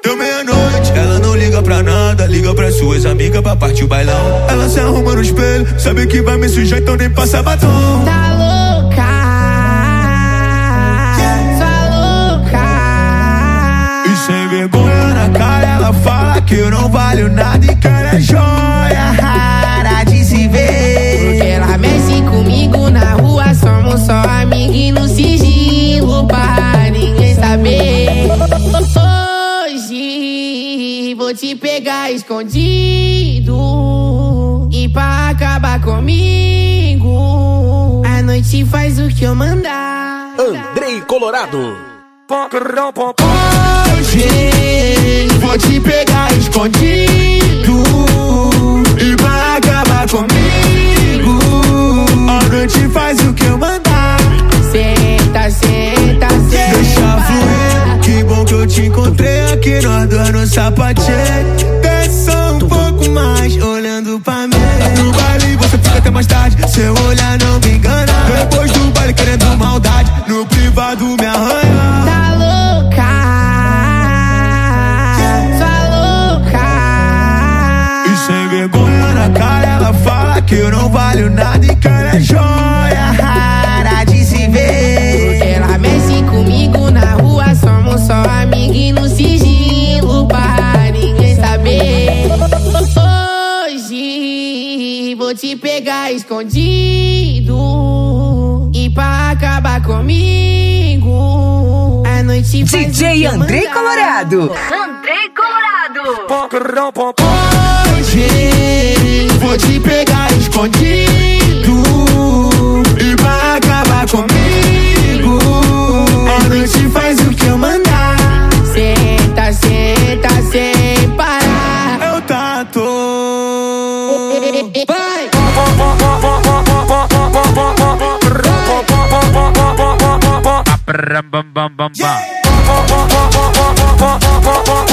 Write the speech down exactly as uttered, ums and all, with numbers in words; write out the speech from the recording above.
Deu meia-noite, ela não liga pra nada, liga pra suas amigas pra partir o bailão. Ela se arruma no espelho, sabe que vai me sujar, então nem passa batom. Tá louca, só louca. E sem vergonha na cara ela fala que eu não valho nada e que ela é joia rara de se ver. Porque ela mexe comigo na rua, somos só amigos e no sigilo pra ninguém saber. Hoje vou te pegar escondido e pra acabar comigo a noite faz o que eu mandar. Andrei Colorado. Hoje vou te pegar escondido e pra acabar comigo a noite faz o que eu mandar. Senta, senta, senta. Deixa fluir, que bom que eu te encontrei aqui, nós dois no sapatinho. Desce um pouco mais, olhando pra mim. No baile você fica até mais tarde, seu olhar não me engana. Depois do baile querendo maldade, no privado me arranha. Tá louca, só louca. E sem vergonha na cara ela fala que eu não valho nada e que ela é joia rara de se ver. Porque ela mexe comigo na rua, somos só amigos e no sigilo pra ninguém saber. Hoje vou te pegar escondido e pra acabar comigo a noite faz D J Andrei Colorado. Andrei Colorado. Hoje vou te pegar escondido e pra acabar comigo a noite faz o que eu mandar. Senta, senta, sem parar. Eu tatu. Vai! Bam bam bam bam.